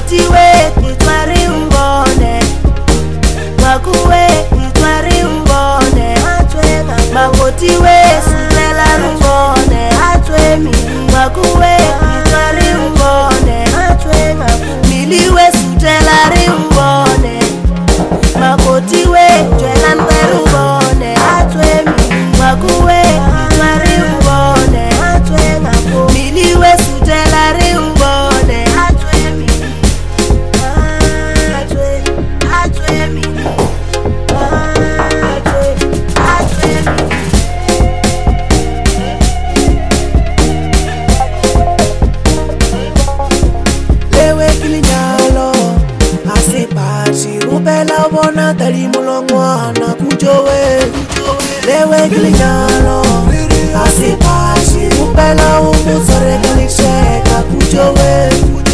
Makoti we itwari ubone, Makuwe itwari ubone, Makoti we sutela ubone, Makuwe itwari ubone, Miliwe sutela ubone, Makoti we jela ubone, Makuwe itwari ubone, Miliwe sutela ubone, Rupela bona tari mulongwana kujowe lewe kilinyalo asipashi rupela umusore kalisheka kujowe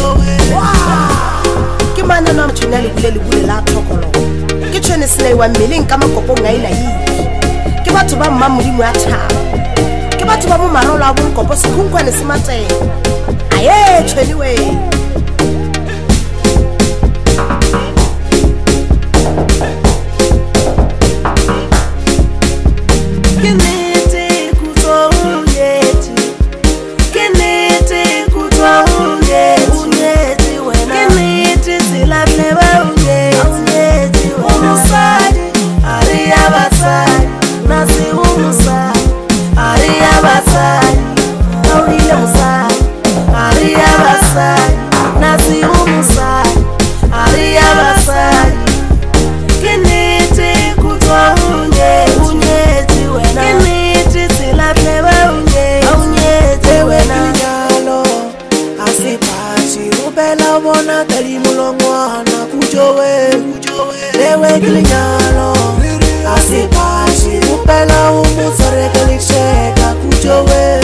ke mana na mtshwana le bule la thokolo ke tshwane sele wa mmeleng ka makopo ngaina yi ke batho ba mma modimo ya thaba ke batho ba mo marolo a bonkopo sekhunkwane se mateng aye tshweni we bona tari mulongwana kujowe lewe kilinyalo asipashi rupela umusore kalisheka kujowe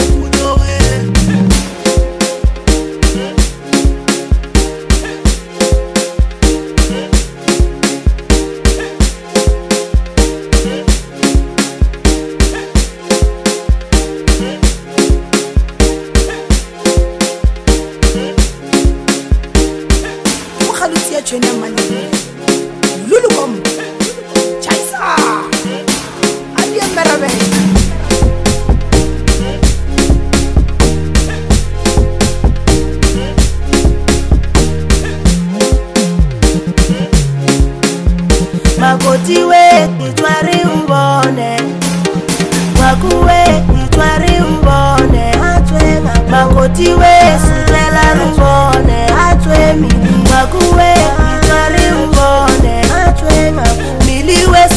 Chenya mani lulu kom chaisa aliye merabe Makoti we itwari ubone, Makuwe itwari ubone, Makoti we sutela ubone, Makuwe itwari ubone, Miliwe